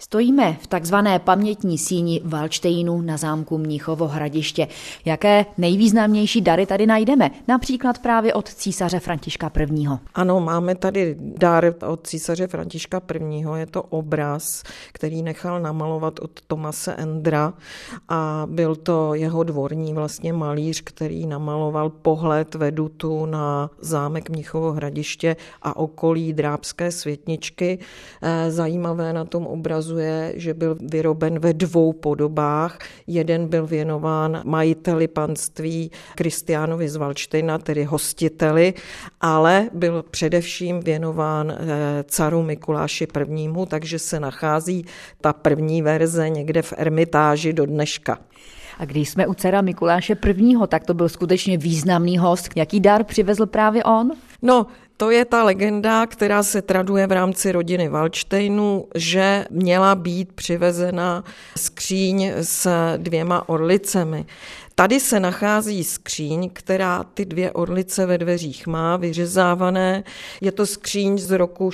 Stojíme v takzvané pamětní síni Valdštejnů na zámku Mnichovo Hradiště. Jaké nejvýznamnější dary tady najdeme? Například právě od císaře Františka I. Ano, máme tady dar od císaře Františka I. Je to obraz, který nechal namalovat od Thomase Endra a byl to jeho dvorní vlastně malíř, který namaloval pohled vedutu na zámek Mnichovo Hradiště a okolí Drábské Světničky. Zajímavé na tom obrazu je, že byl vyroben ve dvou podobách. Jeden byl věnován majiteli panství Kristiánovi z Valdštejna, tedy hostiteli, ale byl především věnován caru Mikuláši I., takže se nachází ta první verze někde v Ermitáži do dneška. A když jsme u cara Mikuláše I., tak to byl skutečně významný host. Jaký dar přivezl právě on? No, to je ta legenda, která se traduje v rámci rodiny Valdštejnů, že měla být přivezena skříň s 2 orlicemi. Tady se nachází skříň, která ty 2 orlice ve dveřích má, vyřezávané. Je to skříň z roku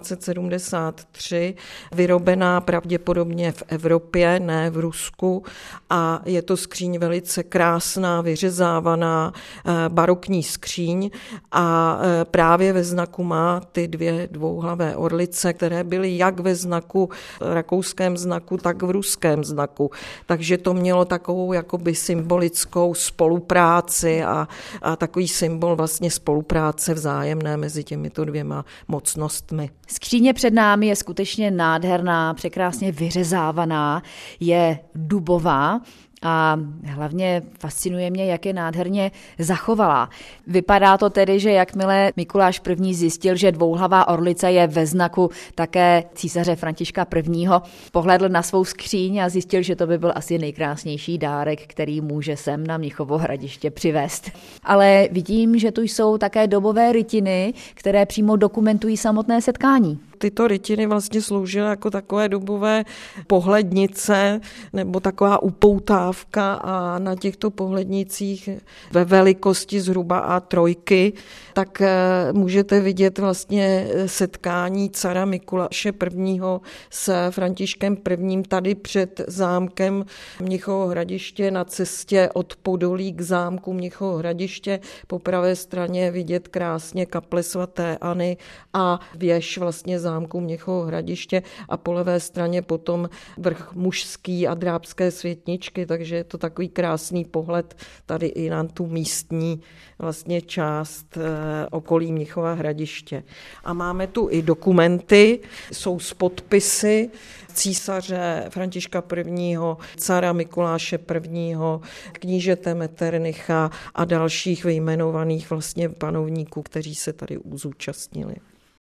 1673, vyrobená pravděpodobně v Evropě, ne v Rusku. A je to skříň velice krásná, vyřezávaná, barokní skříň. A právě ve znaku má ty 2 dvouhlavé orlice, které byly jak ve znaku, rakouském znaku, tak v ruském znaku. Takže to mělo takovou jakoby symbolickou spolupráci a takový symbol vlastně spolupráce vzájemné mezi těmito 2 mocnostmi. Skříně před námi je skutečně nádherná, překrásně vyřezávaná, je dubová. A hlavně fascinuje mě, jak je nádherně zachovalá. Vypadá to tedy, že jakmile Mikuláš I. zjistil, že dvouhlavá orlice je ve znaku také císaře Františka I., pohlédl na svou skříň a zjistil, že to by byl asi nejkrásnější dárek, který může sem na Mnichovo Hradiště přivést. Ale vidím, že tu jsou také dobové rytiny, které přímo dokumentují samotné setkání. Tyto rytiny vlastně sloužily jako takové dobové pohlednice nebo taková upoutávka a na těchto pohlednicích ve velikosti zhruba A3 tak můžete vidět vlastně setkání cara Mikuláše I. s Františkem I. tady před zámkem Mnichovo Hradiště na cestě od Podolí k zámku Mnichovo Hradiště. Po pravé straně je vidět krásně kaple svaté Anny a věž vlastně zámku Mnichovo Hradiště a po levé straně potom vrch Mužský a Drábské Světničky, takže je to takový krásný pohled tady i na tu místní vlastně část okolí Mnichova Hradiště. A máme tu i dokumenty, jsou s podpisy císaře Františka I., cara Mikuláše I., knížete Metternicha a dalších vyjmenovaných vlastně panovníků, kteří se tady zúčastnili.